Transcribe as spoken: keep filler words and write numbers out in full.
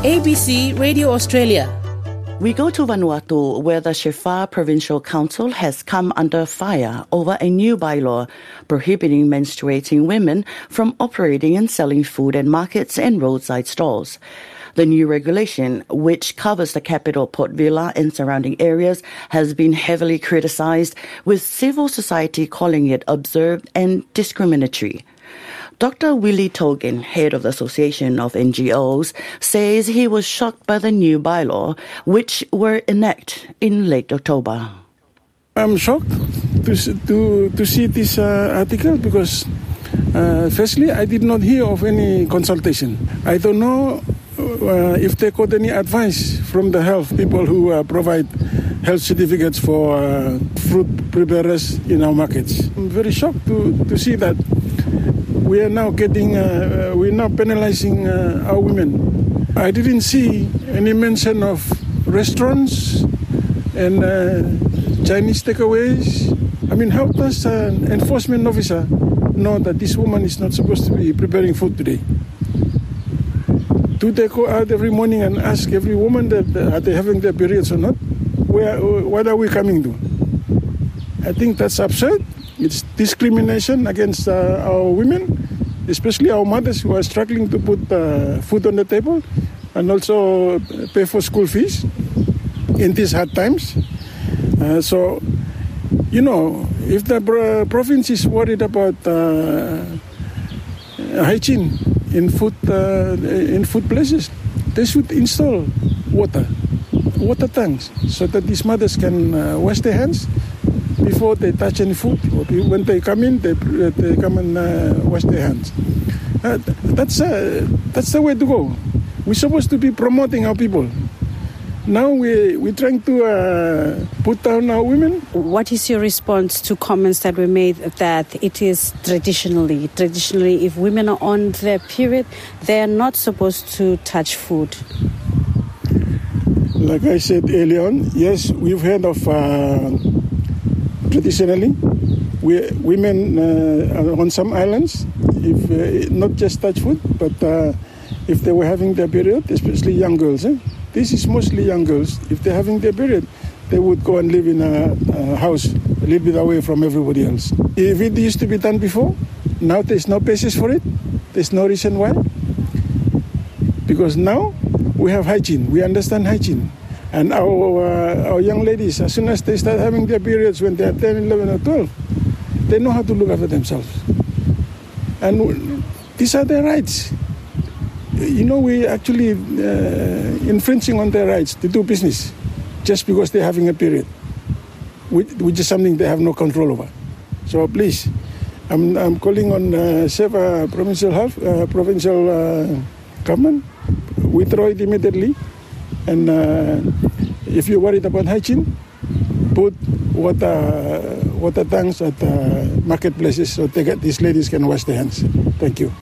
A B C Radio Australia. We go to Vanuatu, where the Shefa Provincial Council has come under fire over a new bylaw prohibiting menstruating women from operating and selling food at markets and roadside stalls. The new regulation, which covers the capital Port Vila and surrounding areas, has been heavily criticised, with civil society calling it absurd and discriminatory. Doctor Willie Tolgin, head of the Association of N G Os, says he was shocked by the new bylaw, which were enacted in late October. I'm shocked to to to see this uh, article because, uh, firstly, I did not hear of any consultation. I don't know uh, if they got any advice from the health people who uh, provide health certificates for uh, fruit preparers in our markets. I'm very shocked to, to see that we are now getting, uh, we're now penalizing uh, our women. I didn't see any mention of restaurants and uh, Chinese takeaways. I mean, how does an enforcement officer know that this woman is not supposed to be preparing food today? Do they go out every morning and ask every woman that uh, are they having their periods or not? Where, what are we coming to? I think that's absurd. It's discrimination against uh, our women, especially our mothers who are struggling to put uh, food on the table and also pay for school fees in these hard times. Uh, so, you know, if the pro- province is worried about uh, hygiene in food uh, in food places, they should install water, water tanks, so that these mothers can uh, wash their hands before they touch any food. When they come in, they, they come and uh, wash their hands. Uh, that's, uh, that's the way to go. We're supposed to be promoting our people. Now we, we're trying to uh, put down our women. What is your response to comments that were made that it is traditionally, traditionally, if women are on their period, they are not supposed to touch food? Like I said earlier on, yes, we've heard of uh, traditionally, we, women uh, on some islands, if uh, not just touch food, but uh, if they were having their period, especially young girls, eh? This is mostly young girls. If they're having their period, they would go and live in a, a house a little bit away from everybody else. If it used to be done before, now there's no basis for it. There's no reason why. Because now we have hygiene. We understand hygiene. And our uh, our young ladies, as soon as they start having their periods when they're ten, eleven, or twelve, they know how to look after themselves. And these are their rights. You know, we actually uh, infringing on their rights to do business just because they're having a period, which, which is something they have no control over. So please, I'm I'm calling on uh, Shefa Provincial Health, uh, Provincial uh, Government, withdraw it immediately. And uh, if you're worried about hygiene, put water water tanks at uh, marketplaces so they get, these ladies can wash their hands. Thank you.